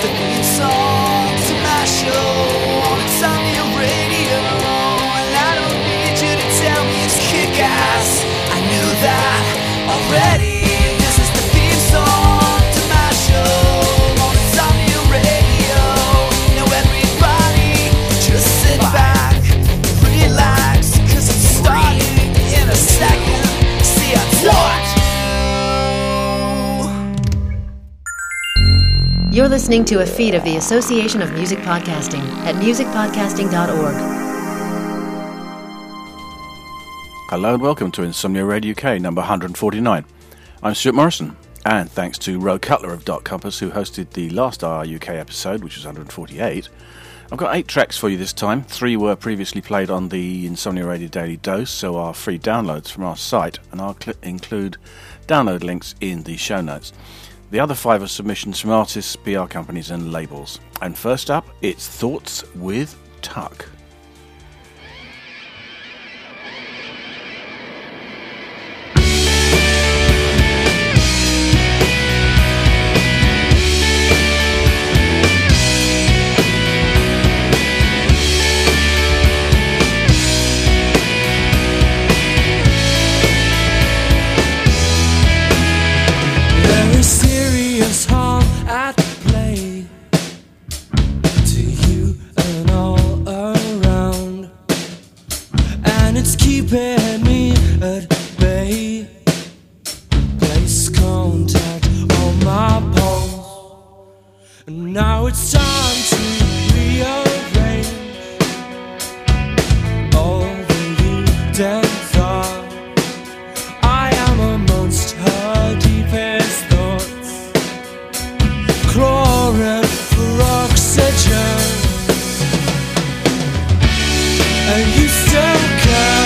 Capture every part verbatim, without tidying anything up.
the theme song to my show on Insomnia Radio. And I don't need you to tell me it's kick-ass, I knew that already. This is the theme song to my show on Insomnia Radio. Now everybody just sit back, relax, cause it's starting in a second. See, I told you. You're listening to a feed of the Association of Music Podcasting at music podcasting dot org. Hello and welcome to Insomnia Radio U K number one hundred forty-nine. I'm Stuart Morrison, and thanks to Ro Cutler of Dot Compass, who hosted the last R U K episode, which was one hundred forty-eight. I've got eight tracks for you this time. Three were previously played on the Insomnia Radio Daily Dose, so are free downloads from our site, and I'll cl- include download links in the show notes. The other five are submissions from artists, P R companies and labels. And first up, it's Thoughts with Tuck. Keeping me at bay. Place contact on my pulse, and now it's time to rearrange all the hidden thoughts. I am amongst her deepest thoughts, chlorine for oxygen, and you still care.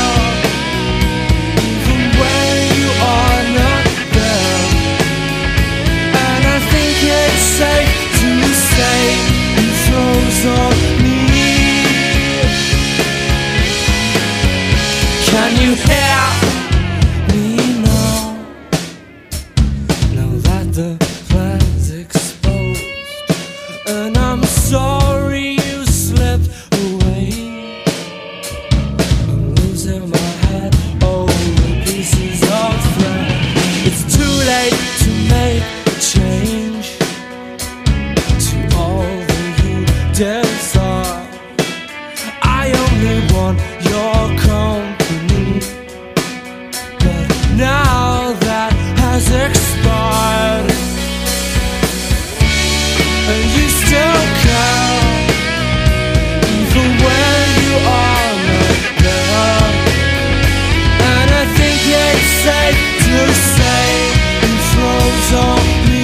Safe to say you froze on me. Can you hear me now? Now that the plan's exposed, and I'm sorry you slipped away. I'm losing my head over pieces of thread. It's too late to make a change. Desire. I only want your company, but now that has expired, and you still care, even when you are not there. And I think it's safe to say you froze on me.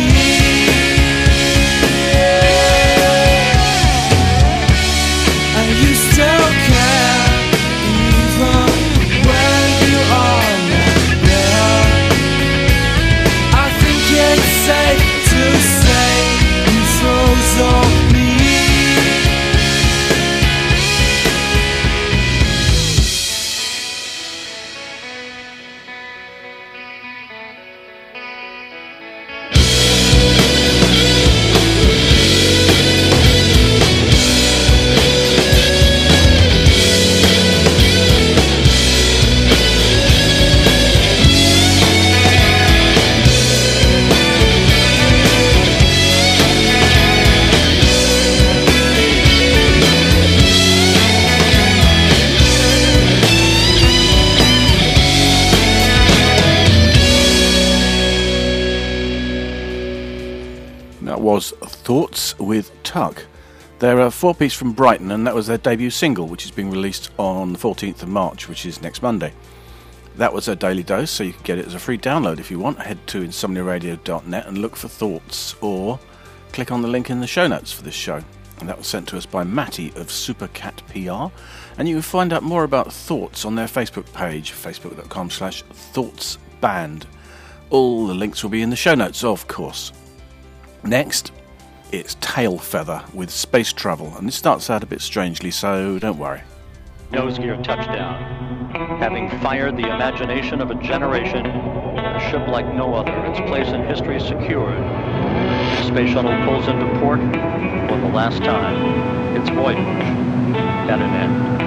Was Thoughts with Tuck. They're a four-piece from Brighton, and that was their debut single, which is being released on the fourteenth of March, which is next Monday. That was a daily dose, so you can get it as a free download if you want. Head to insomnia radio dot net and look for Thoughts, or click on the link in the show notes for this show. And that was sent to us by Matty of Supercat P R, and you can find out more about Thoughts on their Facebook page, facebook dot com slash thoughts band. All the links will be in the show notes, of course. Next, it's Tailfeather with Space Travel, and this starts out a bit strangely, so don't worry. Nose gear touchdown. Having fired the imagination of a generation, A ship like no other, its place in history secured. The space shuttle pulls into port for the last time. Its voyage at an end.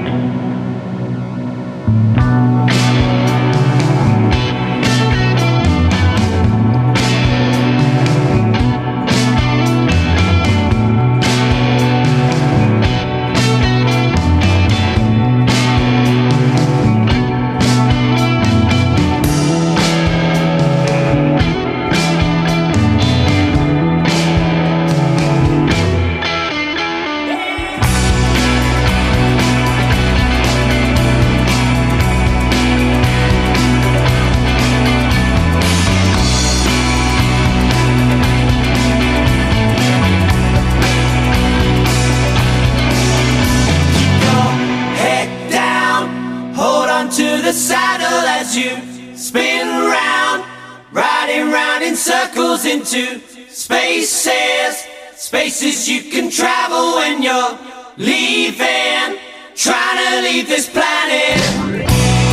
Into spaces, spaces you can travel when you're leaving, trying to leave this planet.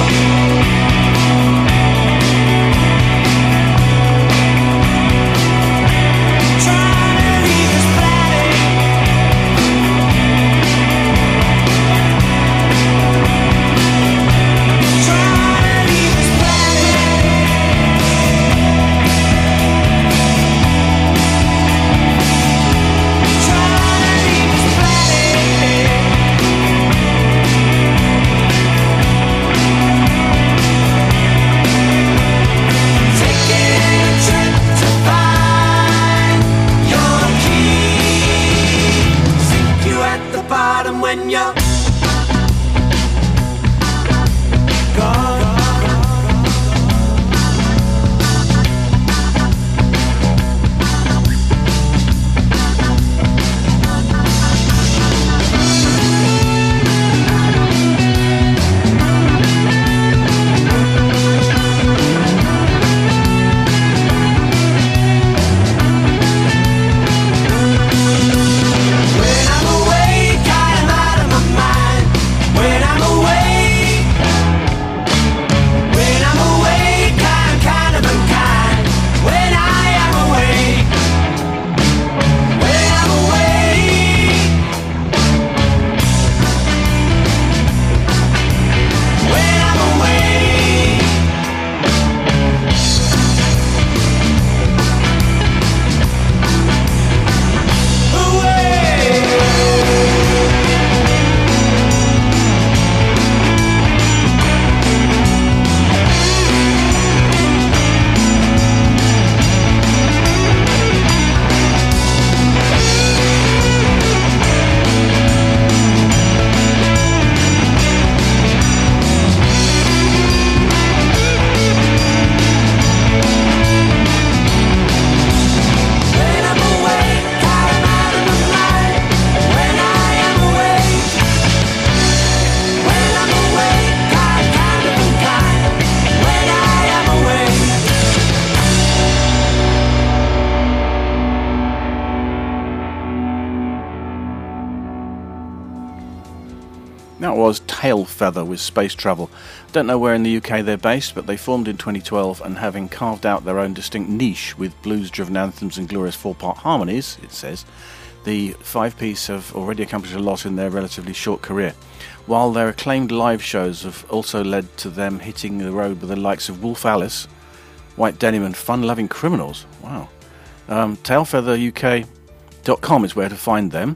That was Tailfeather with Space Travel. Don't know where in the U K they're based, but they formed in twenty twelve, and having carved out their own distinct niche with blues-driven anthems and glorious four-part harmonies, it says, the five-piece have already accomplished a lot in their relatively short career, while their acclaimed live shows have also led to them hitting the road with the likes of Wolf Alice, White Denim and Fun-Loving Criminals. Wow. Um, tailfeather U K dot com is where to find them.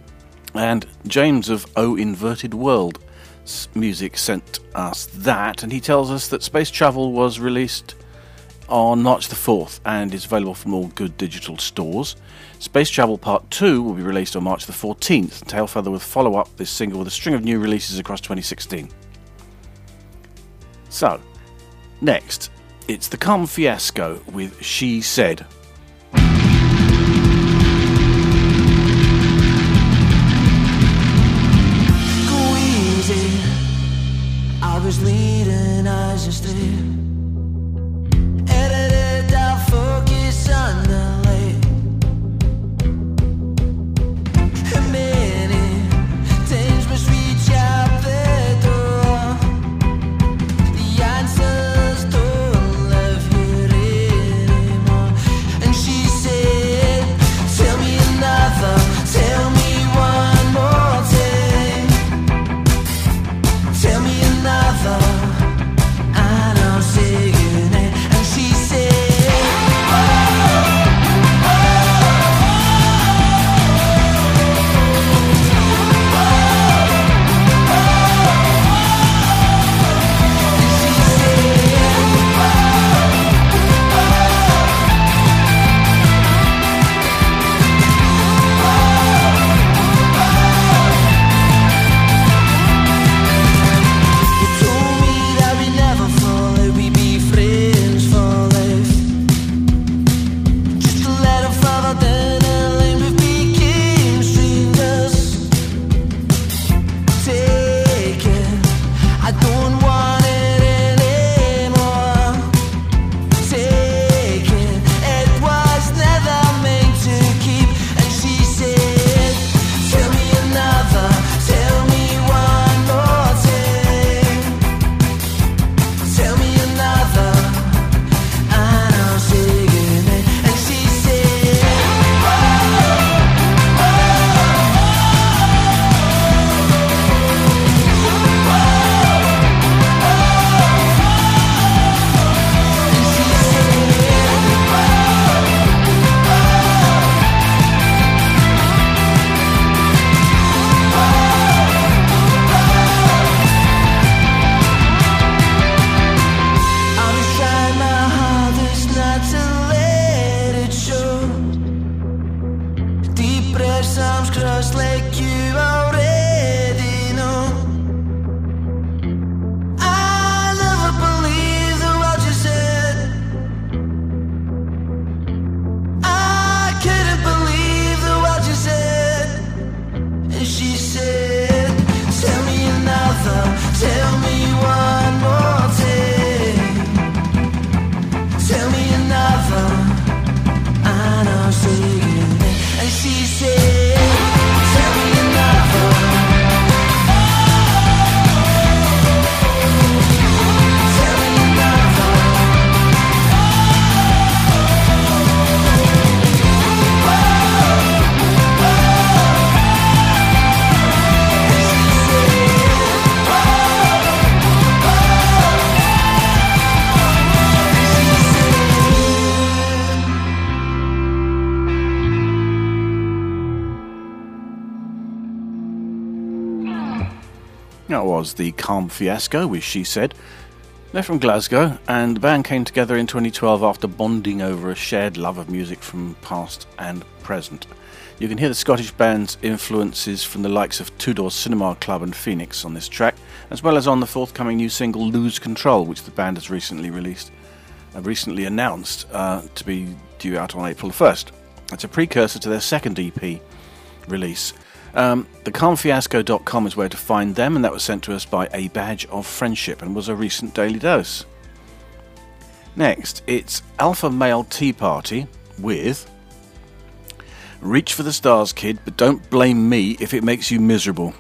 And James of O Inverted World Music sent us that, and he tells us that Space Travel was released on March the fourth and is available from all good digital stores. Space Travel Part two will be released on March the fourteenth. Tailfeather will follow up this single with a string of new releases across twenty sixteen. So, next, it's the Carmen Fiasco with She Said. I was leading, I just did. Edited out, focus on the light. Many things must reach out the door. The answers don't lie. arms crossed like you already know. I never believed the world you said. I couldn't believe the world you said. And she said, tell me another, tell me one more thing. Tell me another, and I'll say it. And she said, tell me another. Tell me another. That was the Calm Fiasco, which She Said. They're from Glasgow, and the band came together in twenty twelve after bonding over a shared love of music from past and present. You can hear the Scottish band's influences from the likes of Two Door Cinema Club and Phoenix on this track, as well as on the forthcoming new single Lose Control, which the band has recently released, uh, recently announced uh, to be due out on April the first. It's a precursor to their second E P release. Um, the calm fiasco dot com is where to find them, and that was sent to us by A Badge of Friendship and was a recent Daily Dose. Next, it's Alpha Male Tea Party with Reach for the Stars, Kid, but don't blame me if it makes you miserable.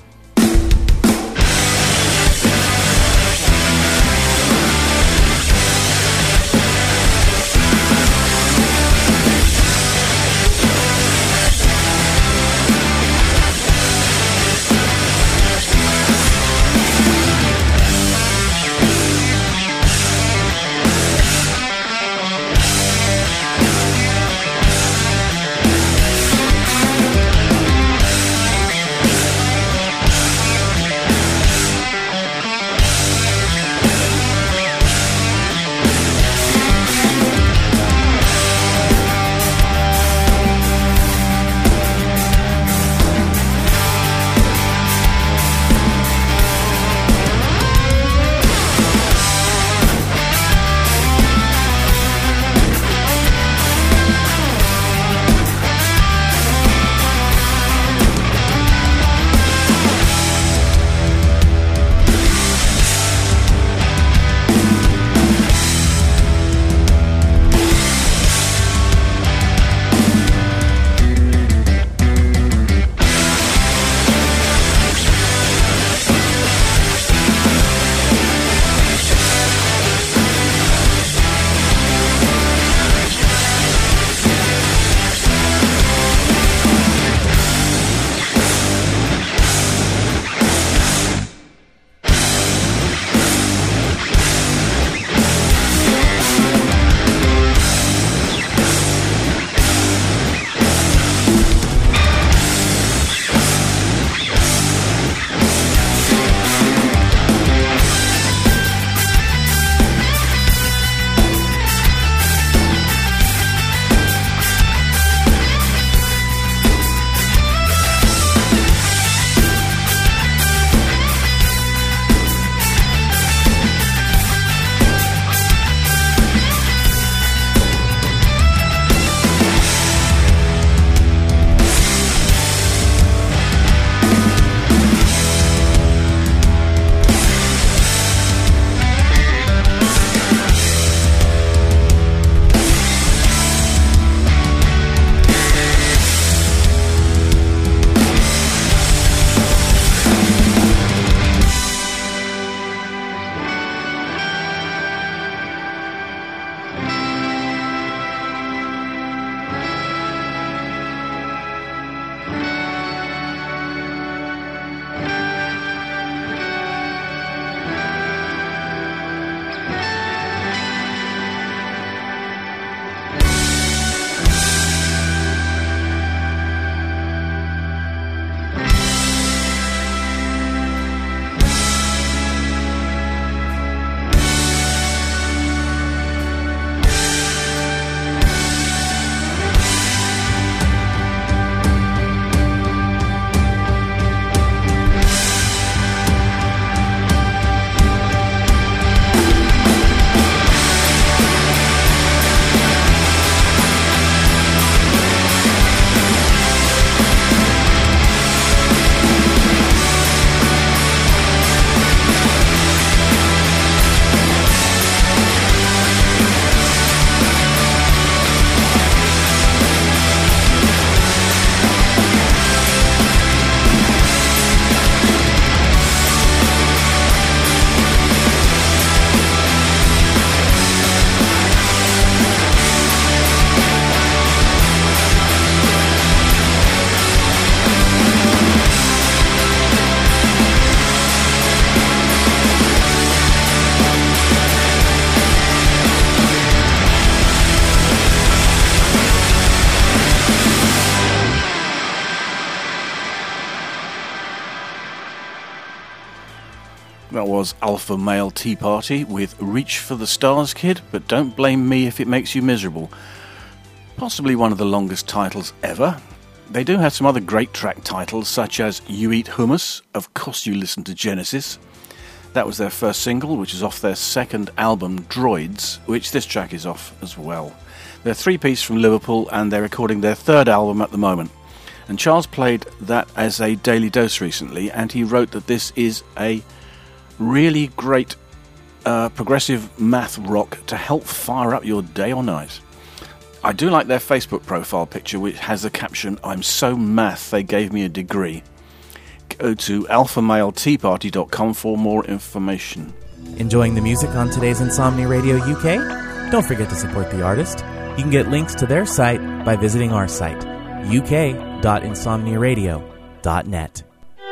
That was Alpha Male Tea Party with Reach for the Stars, Kid, but don't blame me if it makes you miserable. Possibly one of the longest titles ever. They do have some other great track titles, such as You Eat Hummus, Of Course You Listen to Genesis. That was their first single, which is off their second album, Droids, which this track is off as well. They're a three-piece from Liverpool, and they're recording their third album at the moment. And Charles played that as a daily dose recently, and he wrote that this is a really great uh, progressive math rock to help fire up your day or night. I do like their Facebook profile picture, which has the caption, "I'm so math they gave me a degree." Go to alpha male tea party dot com for more information. Enjoying the music on today's Insomnia Radio U K? Don't forget to support the artist. You can get links to their site by visiting our site, u k dot insomnia radio dot net.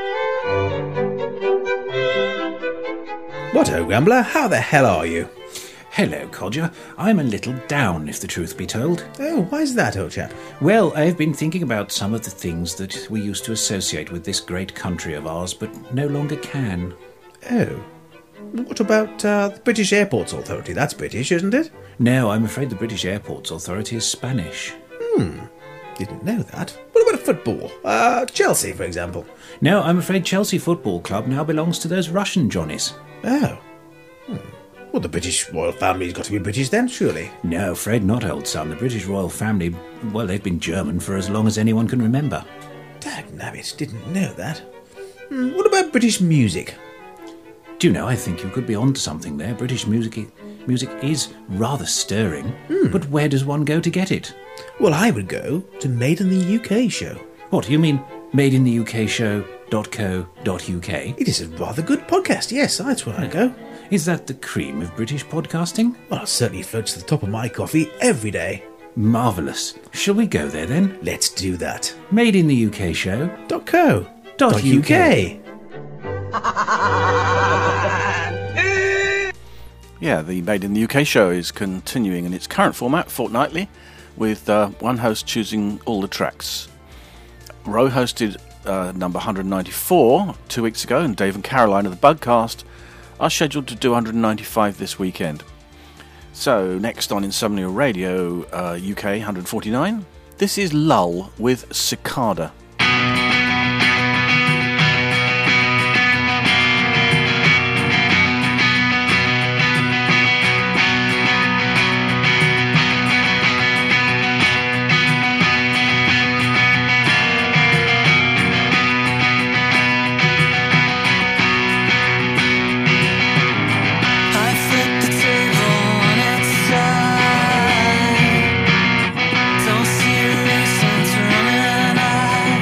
What ho, Grumbler, how the hell are you? Hello, Codger. I'm a little down, if the truth be told. Oh, why's that, old chap? Well, I've been thinking about some of the things that we used to associate with this great country of ours, but no longer can. Oh. What about uh, the British Airports Authority? That's British, isn't it? No, I'm afraid the British Airports Authority is Spanish. Hmm. Didn't know that. What about football? Uh, Chelsea, for example. No, I'm afraid Chelsea Football Club now belongs to those Russian Johnnies. Oh. Hmm. Well, the British royal family's got to be British then, surely. No, afraid not, old son. The British royal family, well, they've been German for as long as anyone can remember. Dagnabbit, didn't know that. Hmm, what about British music? Do you know, I think you could be onto something there. British music music is rather stirring, hmm. but where does one go to get it? Well, I would go to Made in the U K show. What, you mean made in the U K show dot co dot U K? It is a rather good podcast, yes, that's where I go. Is that the cream of British podcasting? Well, it certainly floats to the top of my coffee every day. Marvellous. Shall we go there then? Let's do that. Made in the U K show dot co dot U K. Yeah, the Made in the U K show is continuing in its current format, fortnightly, with uh, one host choosing all the tracks. Roe hosted uh, number one hundred ninety-four two weeks ago, and Dave and Caroline of the Bugcast are scheduled to do one hundred ninety-five this weekend. So, next on Insomnia Radio uh, U K one hundred forty-nine, this is Lull with Cicada. Don't see a reason to run and hide.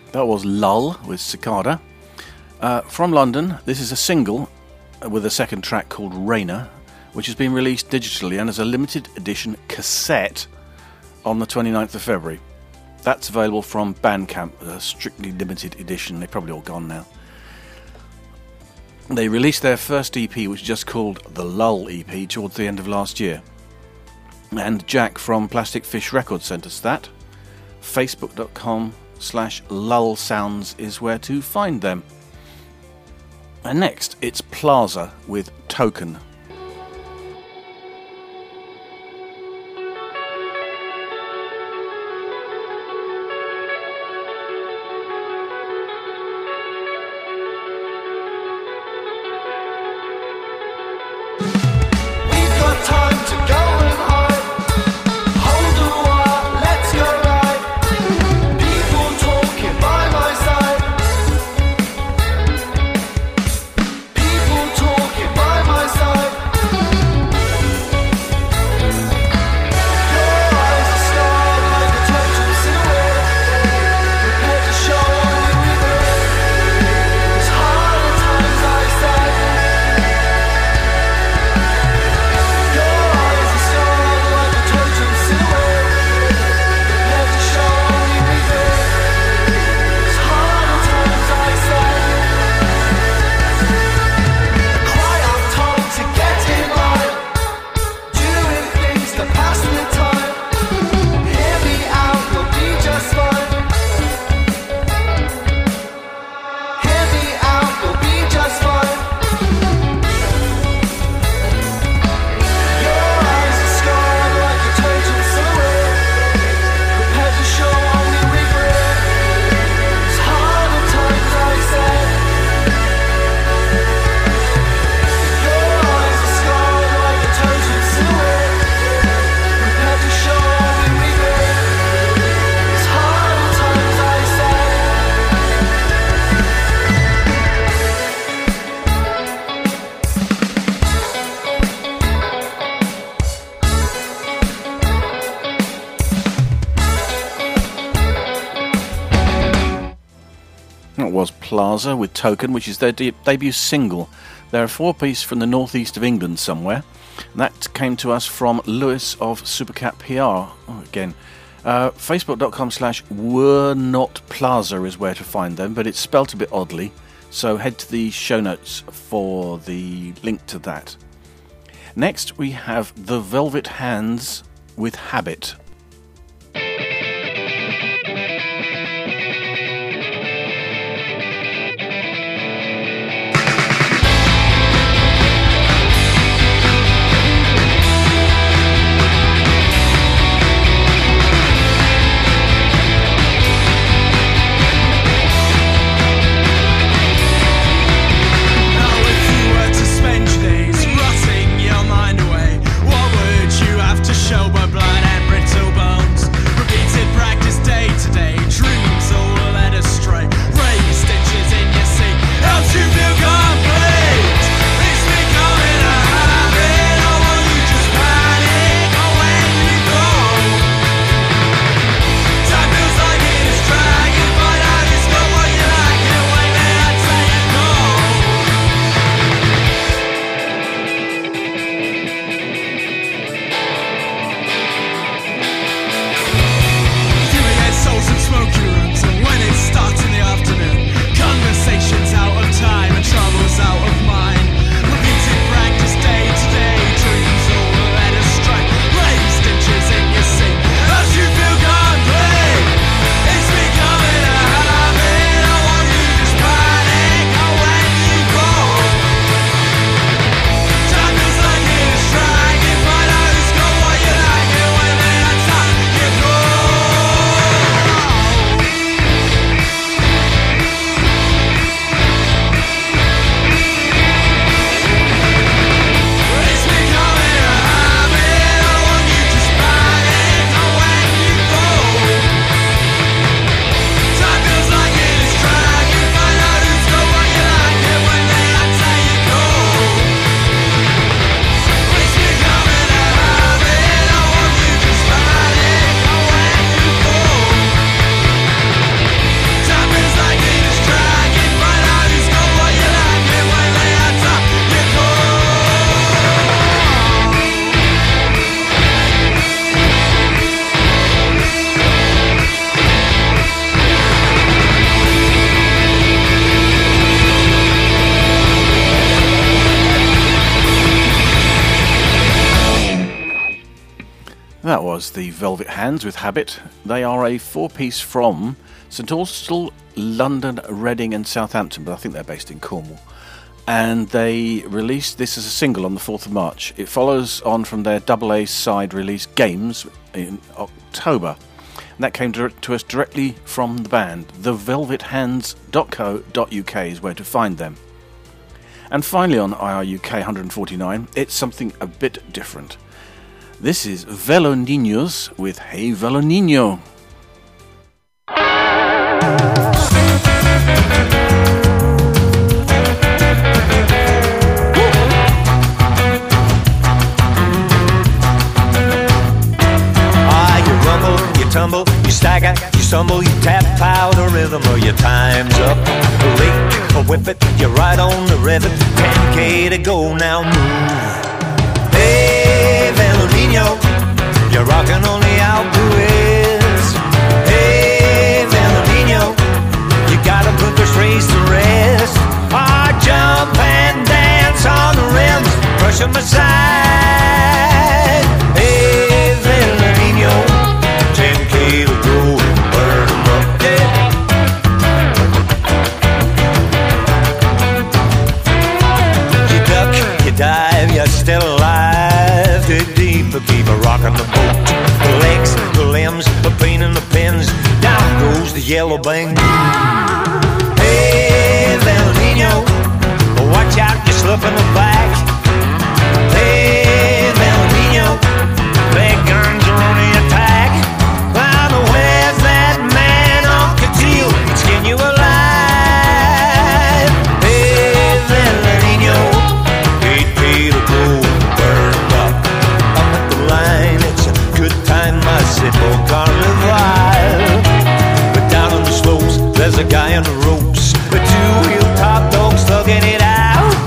That was Lull with Cicada. Uh, from London, this is a single with a second track called Rainer, which has been released digitally and as a limited edition cassette on the twenty-ninth of February. That's available from Bandcamp, a strictly limited edition. They're probably all gone now. They released their first E P, which is just called the Lull E P, towards the end of last year. And Jack from Plastic Fish Records sent us that. Facebook.com slash Lull Sounds is where to find them. And next, it's Plaza with Token. Plaza with Token, which is their de- debut single. They're a four-piece from the northeast of England somewhere. And that came to us from Lewis of Supercat P R. Oh, again, uh, Facebook.com slash Were Not Plaza is where to find them, but it's spelt a bit oddly. So head to the show notes for the link to that. Next, we have The Velvet Hands with Habit. Show by blind and pretend. That was the Velvet Hands with Habit. They are a four-piece from St Austell, London, Reading and Southampton, but I think they're based in Cornwall. And they released this as a single on the fourth of March. It follows on from their double A side release Games in October. And that came to, to us directly from the band. the velvet hands dot co dot uk is where to find them. And finally on I R U K one forty-nine, it's something a bit different. This is Velo Niños with Hey Velo Niño. Tumble, you stagger, you stumble, you tap out the rhythm or your time's up. Late, or whip it, you're right on the rivet. ten K to go, now move. Hey, Velo Niño, you're rocking on the Alpe-D'Huez. Hey, Velo Niño, you gotta put this race to rest. Ah, jump and dance on the rims, brush them aside. Hey, Velo Niño, ten K to go, burn them up, yeah. You duck, you dive, you're still alive. Dig deep, but keep a rockin' the boat. The legs, the limbs, the pain and the pins. Down goes the yellow bang. Hey, Velo Niño, watch out, you're slipping the back. Hey, Velo Niño, big guns are on the attack. Skin you alive. Hey, Velo Niño, eight K to go, burn up. Up at the line, it's a good time, I said, for carnival. But down on the slopes, there's a guy on the ropes, with two heel top dogs thugging it out.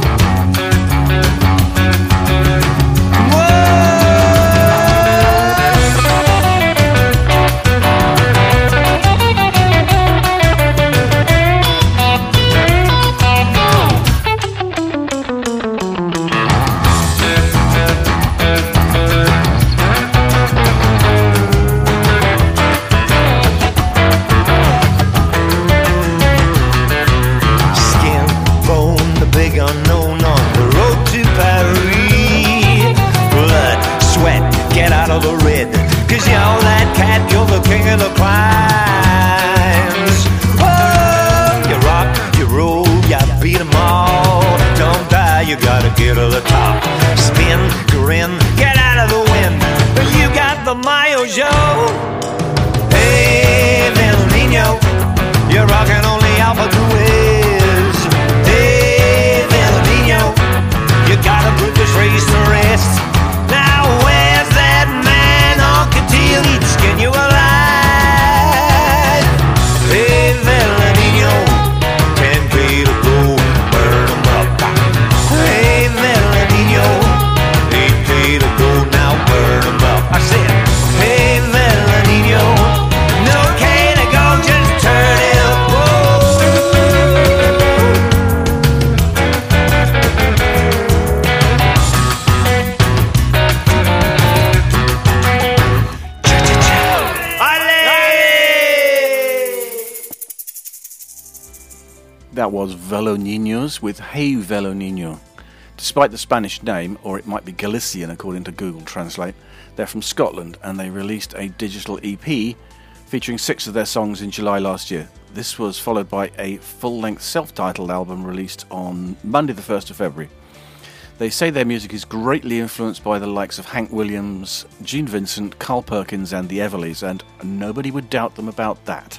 That was Velo Niños with Hey Velo Niño. Despite the Spanish name, or it might be Galician according to Google Translate, they're from Scotland and they released a digital E P featuring six of their songs in July last year. This was followed by a full-length self-titled album released on Monday the first of February. They say their music is greatly influenced by the likes of Hank Williams, Gene Vincent, Carl Perkins and the Everleys, and nobody would doubt them about that.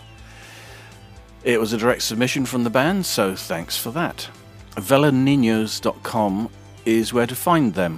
It was a direct submission from the band, so thanks for that. velo niños dot com is where to find them.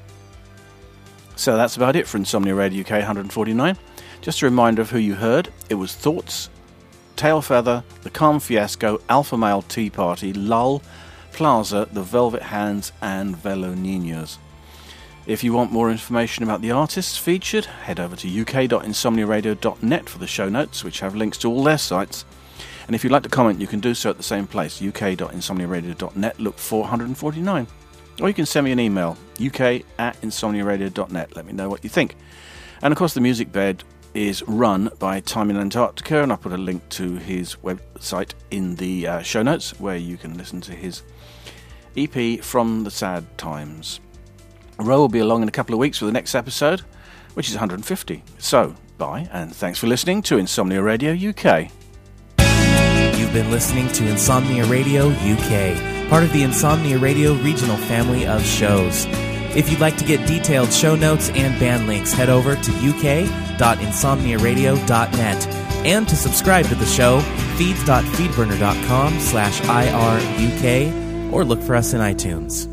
So that's about it for Insomnia Radio U K one forty-nine. Just a reminder of who you heard. It was Thoughts, Tailfeather, The Calm Fiasco, Alpha Male Tea Party, Lull, Plaza, The Velvet Hands and Velo Niños. If you want more information about the artists featured, head over to u k dot insomnia radio dot net for the show notes, which have links to all their sites. And if you'd like to comment, you can do so at the same place, u k dot insomnia radio dot net, look for one forty-nine. Or you can send me an email, u k at insomnia radio dot net. Let me know what you think. And of course the Music Bed is run by Time in Antarctica, and I'll put a link to his website in the uh, show notes where you can listen to his E P From the Sad Times. Ro will be along in a couple of weeks for the next episode, which is one hundred fifty. So, bye, and thanks for listening to Insomnia Radio U K. You've been listening to Insomnia Radio U K, part of the Insomnia Radio regional family of shows. If you'd like to get detailed show notes and band links, head over to u k dot insomnia radio dot net. And to subscribe to the show, feeds dot feedburner dot com slash I R U K, or look for us in iTunes.